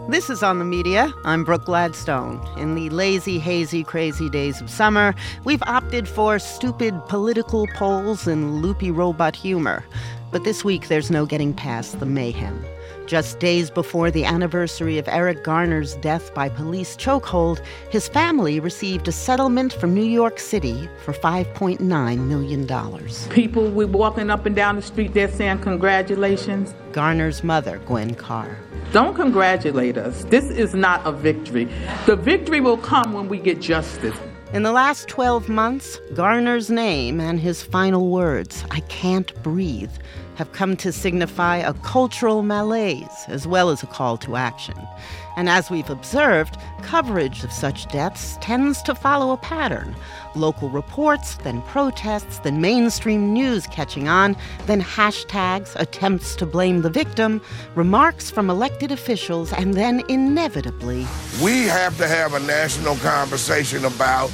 This is On the Media. I'm Brooke Gladstone. In the lazy, hazy, crazy days of summer, we've opted for stupid political polls and loopy robot humor. But this week, there's no getting past the mayhem. Just days before the anniversary of Eric Garner's death by police chokehold, his family received a settlement from New York City for $5.9 million. People, we're walking up and down the street, they're saying congratulations. Garner's mother, Gwen Carr. Don't congratulate us. This is not a victory. The victory will come when we get justice. In the last 12 months, Garner's name and his final words, "I can't breathe," have come to signify a cultural malaise as well as a call to action. And as we've observed, coverage of such deaths tends to follow a pattern. Local reports, then protests, then mainstream news catching on, then hashtags, attempts to blame the victim, remarks from elected officials, and then inevitably... We have to have a national conversation about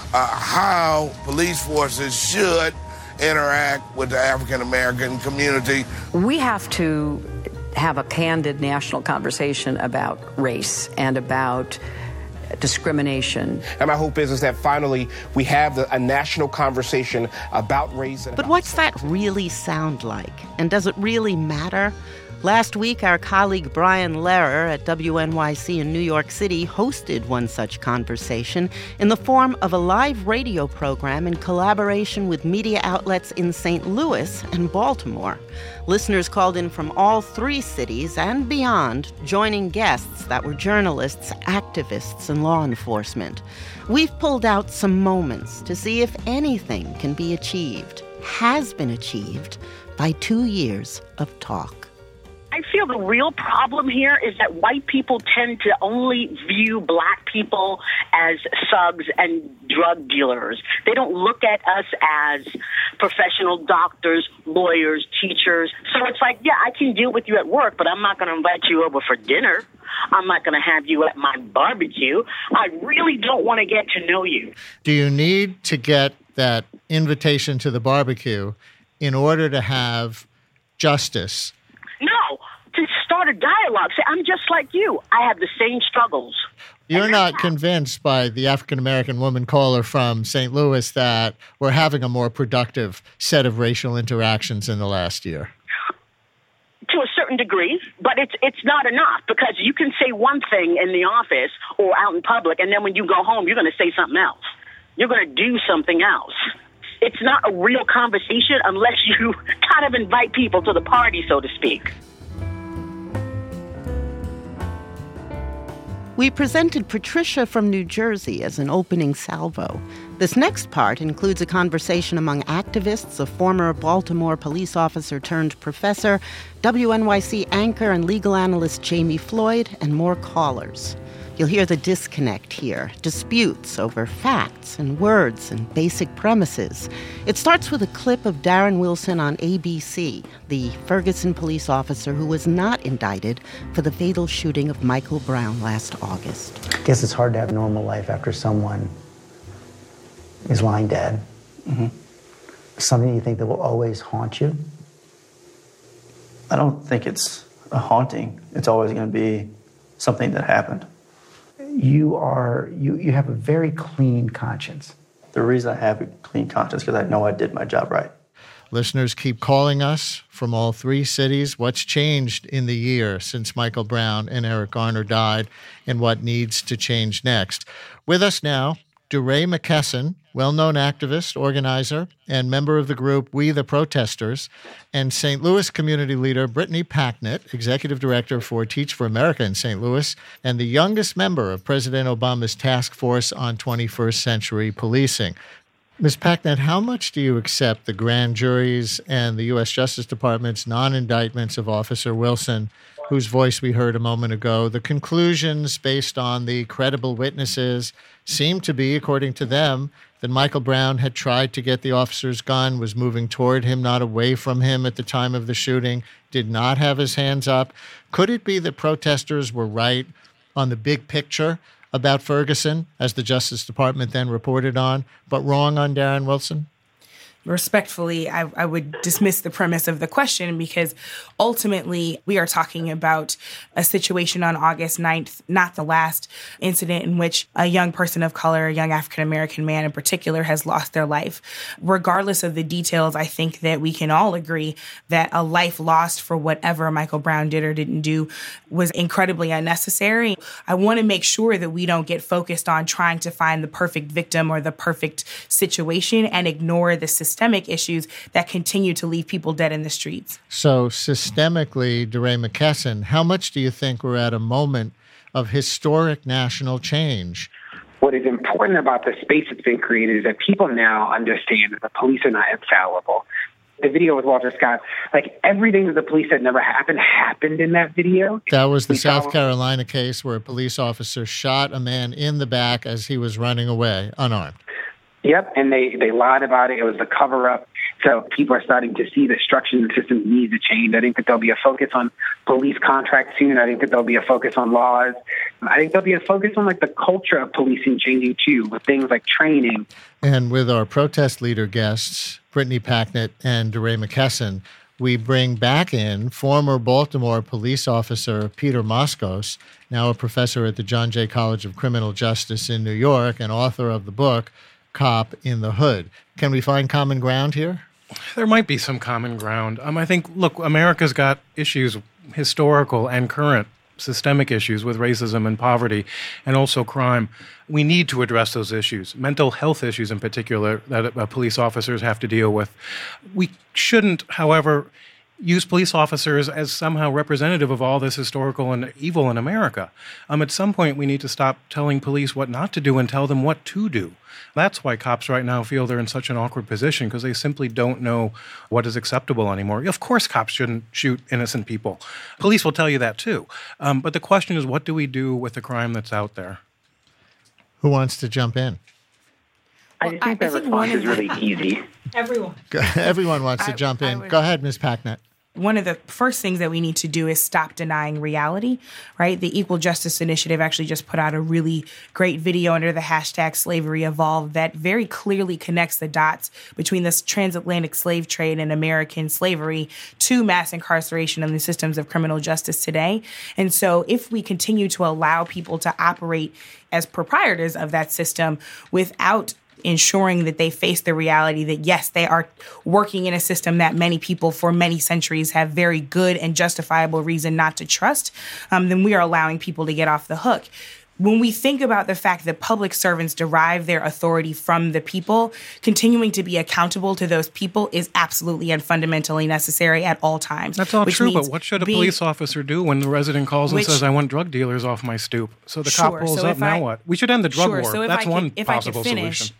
how police forces should interact with the African-American community. We have to have a candid national conversation about race and about discrimination. And my hope is that finally we have a national conversation about race. But what's that really sound like? And does it really matter? Last week, our colleague Brian Lehrer at WNYC in New York City hosted one such conversation in the form of a live radio program in collaboration with media outlets in St. Louis and Baltimore. Listeners called in from all three cities and beyond, joining guests that were journalists, activists, and law enforcement. We've pulled out some moments to see if anything can be achieved, has been achieved, by 2 years of talk. I feel the real problem here is that white people tend to only view black people as thugs and drug dealers. They don't look at us as professional doctors, lawyers, teachers. So it's like, yeah, I can deal with you at work, but I'm not going to invite you over for dinner. I'm not going to have you at my barbecue. I really don't want to get to know you. Do you need to get that invitation to the barbecue in order to have justice? No, to start a dialogue. Say, I'm just like you. I have the same struggles. You're not convinced by the African-American woman caller from St. Louis that we're having a more productive set of racial interactions in the last year? To a certain degree, but it's not enough, because you can say one thing in the office or out in public, and then when you go home, you're going to say something else. You're going to do something else. It's not a real conversation unless you kind of invite people to the party, so to speak. We presented Patricia from New Jersey as an opening salvo. This next part includes a conversation among activists, a former Baltimore police officer turned professor, WNYC anchor and legal analyst Jamie Floyd, and more callers. You'll hear the disconnect here, disputes over facts and words and basic premises. It starts with a clip of Darren Wilson on ABC, the Ferguson police officer who was not indicted for the fatal shooting of Michael Brown last August. I guess it's hard to have a normal life after someone is lying dead. Mm-hmm. Something you think that will always haunt you? I don't think it's a haunting. It's always going to be something that happened. You have a very clean conscience. The reason I have a clean conscience is because I know I did my job right. Listeners keep calling us from all three cities. What's changed in the year since Michael Brown and Eric Garner died, and what needs to change next? With us now, DeRay McKesson, well-known activist, organizer, and member of the group We the Protesters, and St. Louis community leader Brittany Packnett, executive director for Teach for America in St. Louis, and the youngest member of President Obama's task force on 21st century policing. Ms. Packnett, how much do you accept the grand juries and the U.S. Justice Department's non-indictments of Officer Wilson, whose voice we heard a moment ago? The conclusions based on the credible witnesses seem to be, according to them, that Michael Brown had tried to get the officer's gun, was moving toward him, not away from him at the time of the shooting, did not have his hands up. Could it be that protesters were right on the big picture about Ferguson, as the Justice Department then reported on, but wrong on Darren Wilson? respectfully, I would dismiss the premise of the question, because ultimately we are talking about a situation on August 9th, not the last incident in which a young person of color, a young African-American man in particular, has lost their life. Regardless of the details, I think that we can all agree that a life lost for whatever Michael Brown did or didn't do was incredibly unnecessary. I want to make sure that we don't get focused on trying to find the perfect victim or the perfect situation and ignore the systemic issues that continue to leave people dead in the streets. So systemically, DeRay McKesson, how much do you think we're at a moment of historic national change? What is important about the space that's been created is that people now understand that the police are not infallible. The video with Walter Scott, like everything that the police said never happened in that video. That was the South Carolina case where a police officer shot a man in the back as he was running away, unarmed. Yep, and they lied about it. It was the cover-up. So people are starting to see the structure and the system needs to change. I think that there'll be a focus on police contracts soon. I think that there'll be a focus on laws. I think there'll be a focus on like the culture of policing changing too, with things like training. And with our protest leader guests, Brittany Packnett and DeRay McKesson, we bring back in former Baltimore police officer Peter Moskos, now a professor at the John Jay College of Criminal Justice in New York and author of the book Cop in the Hood. Can we find common ground here? There might be some common ground. I think, look, America's got issues, historical and current, systemic issues with racism and poverty and also crime. We need to address those issues, mental health issues in particular that police officers have to deal with. We shouldn't, however, use police officers as somehow representative of all this historical and evil in America. At some point, we need to stop telling police what not to do and tell them what to do. That's why cops right now feel they're in such an awkward position, because they simply don't know what is acceptable anymore. Of course, cops shouldn't shoot innocent people. Police will tell you that too. But the question is, what do we do with the crime that's out there? Who wants to jump in? I think that response is really easy. Everyone wants to jump in. Go ahead, Ms. Packnett. One of the first things that we need to do is stop denying reality, right? The Equal Justice Initiative actually just put out a really great video under the hashtag Slavery Evolved that very clearly connects the dots between this transatlantic slave trade and American slavery to mass incarceration and the systems of criminal justice today. And so if we continue to allow people to operate as proprietors of that system without ensuring that they face the reality that, yes, they are working in a system that many people for many centuries have very good and justifiable reason not to trust, then we are allowing people to get off the hook. When we think about the fact that public servants derive their authority from the people, continuing to be accountable to those people is absolutely and fundamentally necessary at all times. That's all true, but what should a police officer do when the resident calls and says, I want drug dealers off my stoop? So the cop pulls up, now what? We should end the drug war. So That's one possible solution.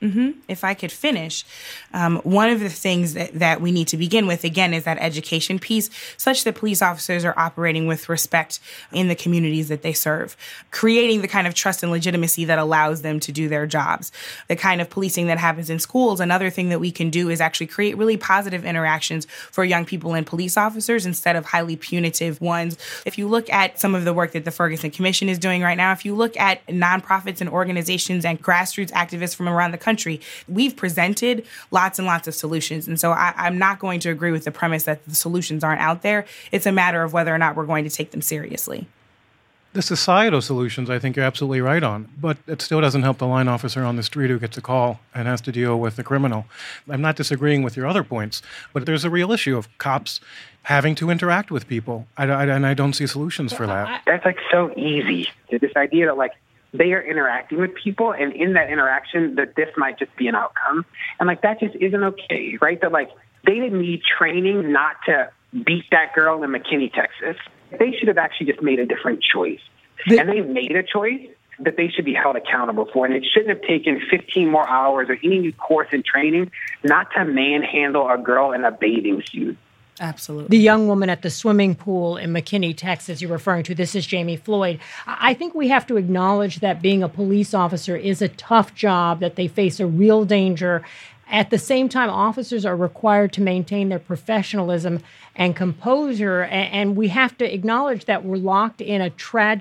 If I could finish, one of the things that we need to begin with, again, is that education piece, such that police officers are operating with respect in the communities that they serve, creating the kind of trust and legitimacy that allows them to do their jobs. The kind of policing that happens in schools, another thing that we can do is actually create really positive interactions for young people and police officers instead of highly punitive ones. If you look at some of the work that the Ferguson Commission is doing right now, if you look at nonprofits and organizations and grassroots activists from around the country, we've presented lots and lots of solutions. And so I'm not going to agree with the premise that the solutions aren't out there. It's a matter of whether or not we're going to take them seriously. The societal solutions, I think you're absolutely right on, but it still doesn't help the line officer on the street who gets a call and has to deal with the criminal. I'm not disagreeing with your other points, but there's a real issue of cops having to interact with people, and I don't see solutions for that. That's like so easy. This idea that like they are interacting with people, and in that interaction, that this might just be an outcome. And, like, that just isn't okay, right? That, like, they didn't need training not to beat that girl in McKinney, Texas. They should have actually just made a different choice. And they made a choice that they should be held accountable for. And it shouldn't have taken 15 more hours or any new course in training not to manhandle a girl in a bathing suit. Absolutely. The young woman at the swimming pool in McKinney, Texas, you're referring to, this is Jamie Floyd. I think we have to acknowledge that being a police officer is a tough job, that they face a real danger. At the same time, officers are required to maintain their professionalism and composure, and we have to acknowledge that we're locked in a tragic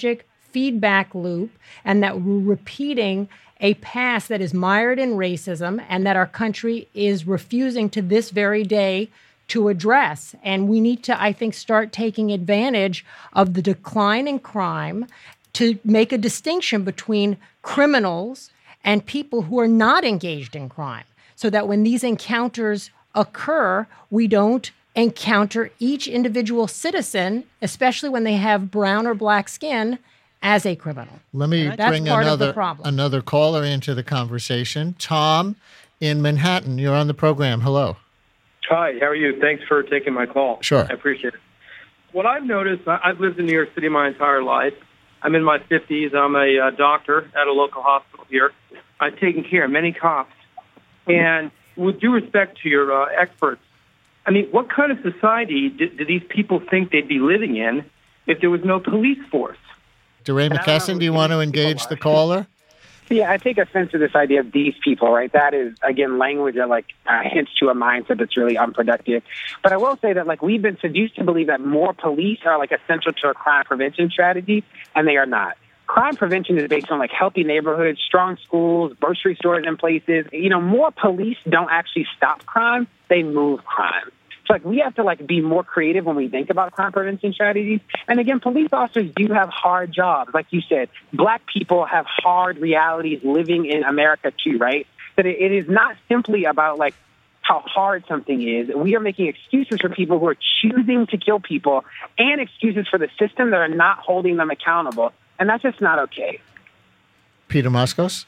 feedback loop and that we're repeating a past that is mired in racism and that our country is refusing to this very day to address. And we need to, I think, start taking advantage of the decline in crime to make a distinction between criminals and people who are not engaged in crime, so that when these encounters occur, we don't encounter each individual citizen, especially when they have brown or black skin, as a criminal. Let me bring another caller into the conversation. Tom in Manhattan, you're on the program. Hello. Hi, how are you? Thanks for taking my call. Sure. I appreciate it. What I've noticed, I've lived in New York City my entire life. I'm in my 50s. I'm a doctor at a local hospital here. I've taken care of many cops. And with due respect to your experts, I mean, what kind of society do these people think they'd be living in if there was no police force? DeRay McKesson, do you want to engage the caller? Yeah, I take offense to this idea of these people, right? That is, again, language that, hints to a mindset that's really unproductive. But I will say that, we've been seduced to believe that more police are, essential to a crime prevention strategy, and they are not. Crime prevention is based on, healthy neighborhoods, strong schools, grocery stores in places. More police don't actually stop crime. They move crime. So, we have to, be more creative when we think about crime prevention strategies. And, again, police officers do have hard jobs. Like you said, black people have hard realities living in America, too, right? That it is not simply about, how hard something is. We are making excuses for people who are choosing to kill people and excuses for the system that are not holding them accountable. And that's just not okay. Peter Moskos?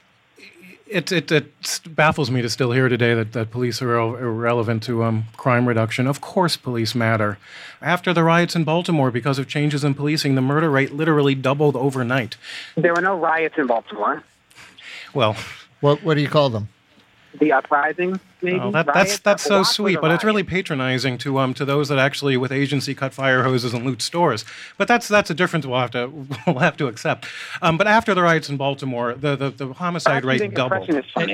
It baffles me to still hear today that police are irrelevant to crime reduction. Of course police matter. After the riots in Baltimore, because of changes in policing, the murder rate literally doubled overnight. There were no riots in Baltimore. Well... What do you call them? The uprising, maybe? Oh, that's so sweet, but it's really patronizing to those that actually, with agency, cut fire hoses and loot stores. But that's a difference we'll have to accept. But after the riots in Baltimore, the homicide rate doubled.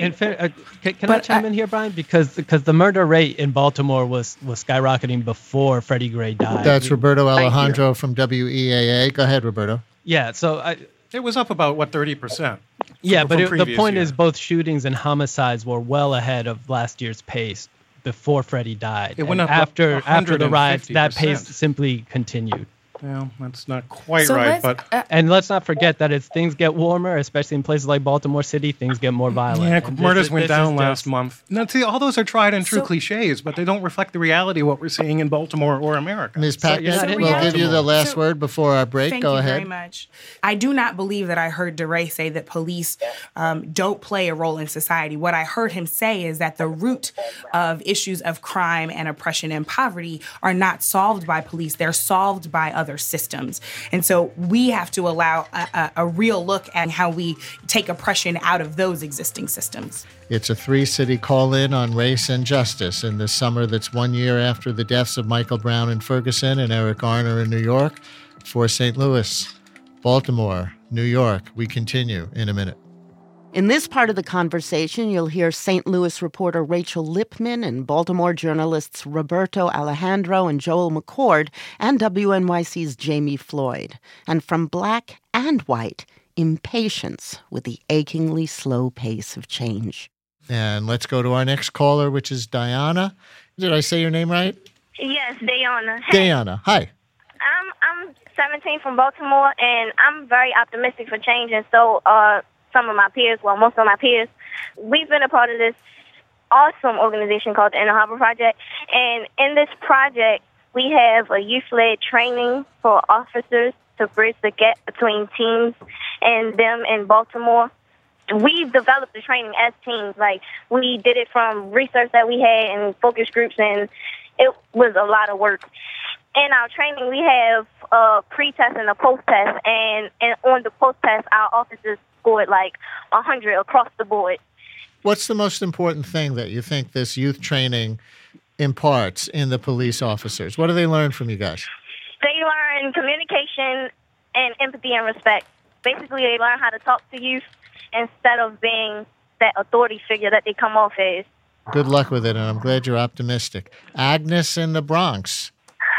Can I chime in here, Brian? Because the murder rate in Baltimore was skyrocketing before Freddie Gray died. That's Roberto Alejandro from WEAA. Go ahead, Roberto. Yeah, so it was up about 30%. Yeah, but the point is both shootings and homicides were well ahead of last year's pace before Freddie died. It went up after the riots, that pace simply continued. Well, that's not quite right, but... and let's not forget that as things get warmer, especially in places like Baltimore City, things get more violent. Yeah, murders went down last month. Now, see, all those are tried and true cliches, but they don't reflect the reality of what we're seeing in Baltimore or America. Ms. Packnett, we'll give you the last word before our break. Go ahead. Thank you very much. I do not believe that I heard DeRay say that police don't play a role in society. What I heard him say is that the root of issues of crime and oppression and poverty are not solved by police. They're solved by other systems. And so we have to allow a real look at how we take oppression out of those existing systems. It's a 3-city call-in on race and justice in this summer that's 1 year after the deaths of Michael Brown in Ferguson and Eric Garner in New York. For St. Louis, Baltimore, New York, we continue in a minute. In this part of the conversation, you'll hear St. Louis reporter Rachel Lipman and Baltimore journalists Roberto Alejandro and Joel McCord and WNYC's Jamie Floyd. And from black and white, impatience with the achingly slow pace of change. And let's go to our next caller, which is Diana. Did I say your name right? Yes, Diana. Hey. Diana, hi. I'm 17 from Baltimore, and I'm very optimistic for change, and so some of my peers, well, most of my peers, we've been a part of this awesome organization called the Inner Harbor Project. And in this project, we have a youth-led training for officers to bridge the gap between teams and them in Baltimore. We developed the training as teams. We did it from research that we had and focus groups, and it was a lot of work. In our training, we have a pre-test and a post-test, and on the post-test, our officers scored 100 across the board. What's the most important thing that you think this youth training imparts in the police officers? What do they learn from you guys? They learn communication and empathy and respect. Basically, they learn how to talk to youth instead of being that authority figure that they come off as. Good luck with it, and I'm glad you're optimistic. Agnes in the Bronx.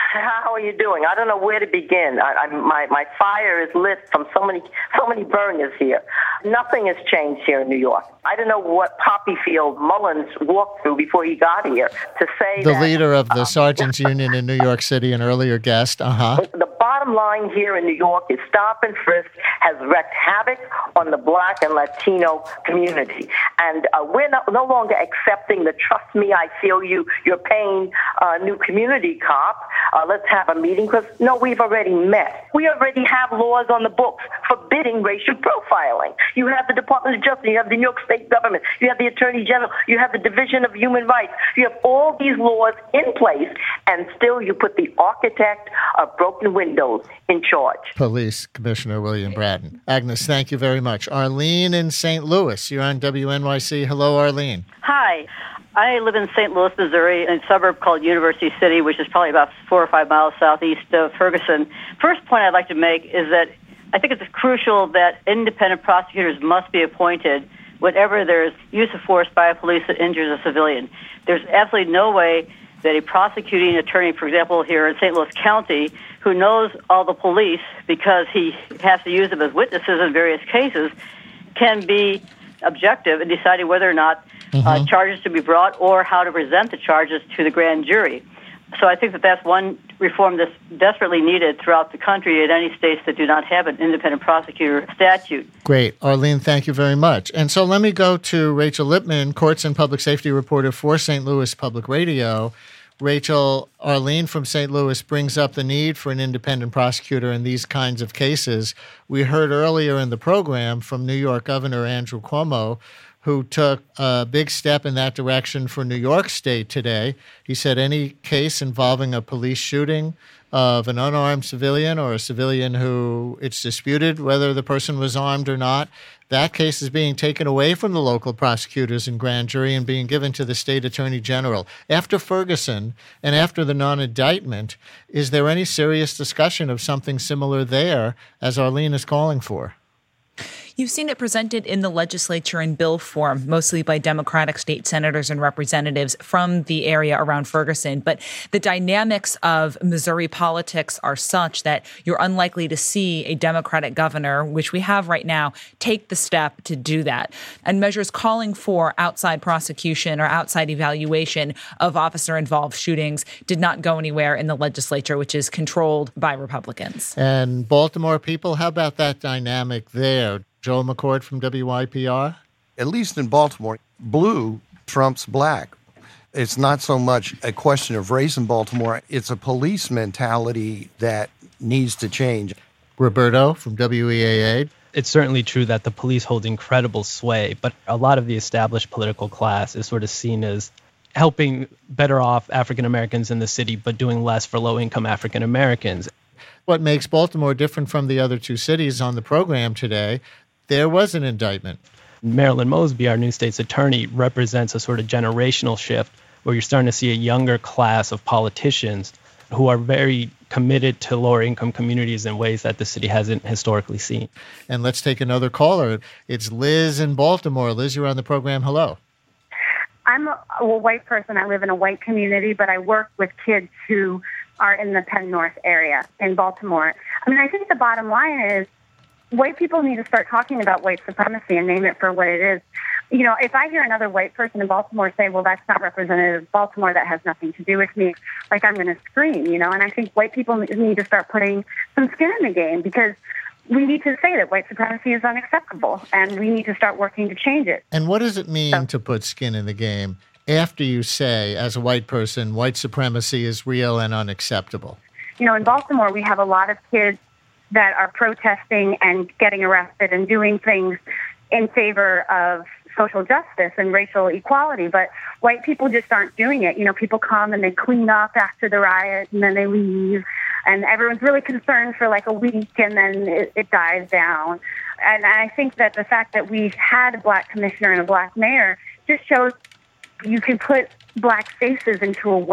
How are you doing? I don't know where to begin. My fire is lit from so many burners here. Nothing has changed here in New York. I don't know what poppy field Mullins walked through before he got here to say the leader of the Sergeants Union in New York City, an earlier guest. The bottom line here in New York is stop and frisk has wreaked havoc on the Black and Latino community. And we're no longer accepting the trust me, I feel you, you're paying new community cop. Let's have a meeting, because, no, we've already met. We already have laws on the books forbidding racial profiling. You have the Department of Justice, you have the New York State government, you have the Attorney General, you have the Division of Human Rights. You have all these laws in place, and still you put the architect of broken windows in charge. Police Commissioner William Bratton. Agnes, thank you very much. Arlene in St. Louis, you're on WNYC. Hello, Arlene. Hi. I live in St. Louis, Missouri, in a suburb called University City, which is probably about 4 or 5 miles southeast of Ferguson. First point I'd like to make is that I think it's crucial that independent prosecutors must be appointed whenever there's use of force by a police that injures a civilian. There's absolutely no way that a prosecuting attorney, for example, here in St. Louis County, who knows all the police because he has to use them as witnesses in various cases, can be objective in deciding whether or not charges to be brought or how to present the charges to the grand jury. So I think that that's one reform that's desperately needed throughout the country in any states that do not have an independent prosecutor statute. Great. Arlene, thank you very much. And so let me go to Rachel Lippman, courts and public safety reporter for St. Louis Public Radio. Rachel, Arlene from St. Louis brings up the need for an independent prosecutor in these kinds of cases. We heard earlier in the program from New York Governor Andrew Cuomo, who took a big step in that direction for New York State today. He said any case involving a police shooting of an unarmed civilian or a civilian who it's disputed whether the person was armed or not, that case is being taken away from the local prosecutors and grand jury and being given to the state attorney general. After Ferguson and after the non-indictment, is there any serious discussion of something similar there, as Arlene is calling for? You've seen it presented in the legislature in bill form, mostly by Democratic state senators and representatives from the area around Ferguson. But the dynamics of Missouri politics are such that you're unlikely to see a Democratic governor, which we have right now, take the step to do that. And measures calling for outside prosecution or outside evaluation of officer-involved shootings did not go anywhere in the legislature, which is controlled by Republicans. And Baltimore people, how about that dynamic there? Joel McCord from WYPR? At least in Baltimore, blue trumps black. It's not so much a question of race in Baltimore. It's a police mentality that needs to change. Roberto from WEAA? It's certainly true that the police hold incredible sway, but a lot of the established political class is sort of seen as helping better off African Americans in the city, but doing less for low-income African Americans. What makes Baltimore different from the other two cities on the program today, there was an indictment. Marilyn Mosby, our new state's attorney, represents a sort of generational shift where you're starting to see a younger class of politicians who are very committed to lower income communities in ways that the city hasn't historically seen. And let's take another caller. It's Liz in Baltimore. Liz, you're on the program. Hello. I'm a white person. I live in a white community, but I work with kids who are in the Penn North area in Baltimore. I mean, I think the bottom line is white people need to start talking about white supremacy and name it for what it is. You know, if I hear another white person in Baltimore say, well, that's not representative of Baltimore, that has nothing to do with me, like I'm going to scream, you know, and I think white people need to start putting some skin in the game because we need to say that white supremacy is unacceptable and we need to start working to change it. And what does it mean to put skin in the game after you say, as a white person, white supremacy is real and unacceptable? You know, in Baltimore, we have a lot of kids that are protesting and getting arrested and doing things in favor of social justice and racial equality, but white people just aren't doing it. You know, people come and they clean up after the riot and then they leave, and everyone's really concerned for like a week and then it dies down. And I think that the fact that we've had a black commissioner and a black mayor just shows you can put black faces into a white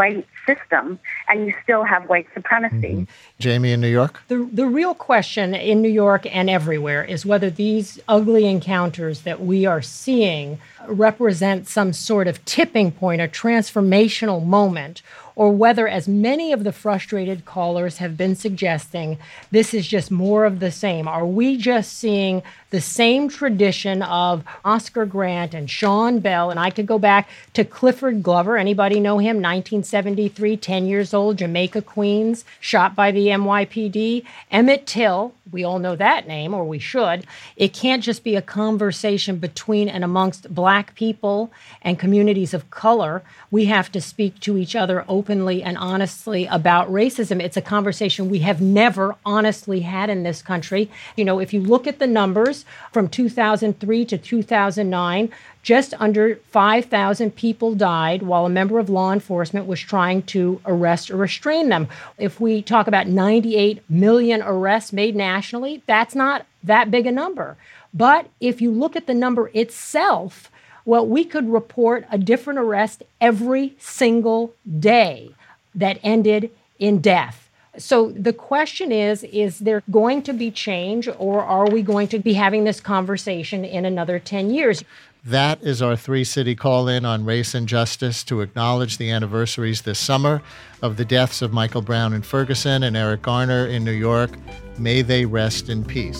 system, and you still have white supremacy. Jamie in New York? The real question in New York and everywhere is whether these ugly encounters that we are seeing represent some sort of tipping point, a transformational moment, or whether, as many of the frustrated callers have been suggesting, this is just more of the same. Are we just seeing the same tradition of Oscar Grant and Sean Bell? And I could go back to Clifford Glover. Anybody know him? 1973, 10 years old, Jamaica, Queens, shot by the NYPD. Emmett Till, we all know that name, or we should. It can't just be a conversation between and amongst Black people and communities of color. We have to speak to each other openly and honestly about racism. It's a conversation we have never honestly had in this country. You know, if you look at the numbers from 2003 to 2009, just under 5,000 people died while a member of law enforcement was trying to arrest or restrain them. If we talk about 98 million arrests made nationally, that's not that big a number. But if you look at the number itself, well, we could report a different arrest every single day that ended in death. So the question is there going to be change, or are we going to be having this conversation in another 10 years? That is our three-city call-in on race and justice to acknowledge the anniversaries this summer of the deaths of Michael Brown in Ferguson and Eric Garner in New York. May they rest in peace.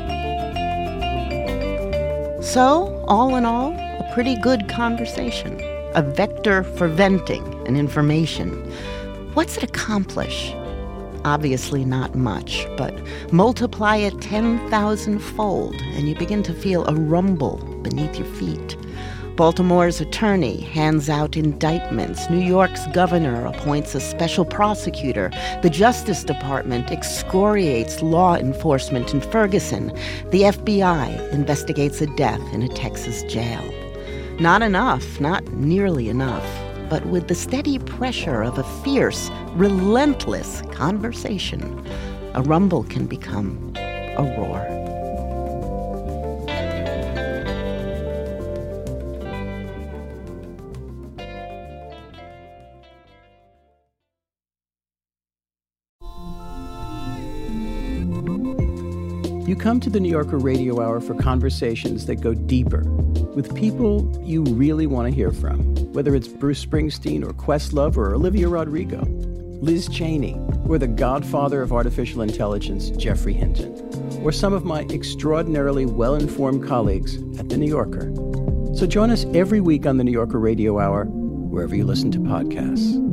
So, all in all, a pretty good conversation, a vector for venting and information. What's it accomplish? Obviously not much, but multiply it 10,000-fold and you begin to feel a rumble beneath your feet. Baltimore's attorney hands out indictments. New York's governor appoints a special prosecutor. The Justice Department excoriates law enforcement in Ferguson. The FBI investigates a death in a Texas jail. Not enough, not nearly enough. But with the steady pressure of a fierce, relentless conversation, a rumble can become a roar. You come to the New Yorker Radio Hour for conversations that go deeper with people you really want to hear from, whether it's Bruce Springsteen or Questlove or Olivia Rodrigo, Liz Cheney, or the godfather of artificial intelligence, Jeffrey Hinton, or some of my extraordinarily well-informed colleagues at The New Yorker. So join us every week on the New Yorker Radio Hour, wherever you listen to podcasts.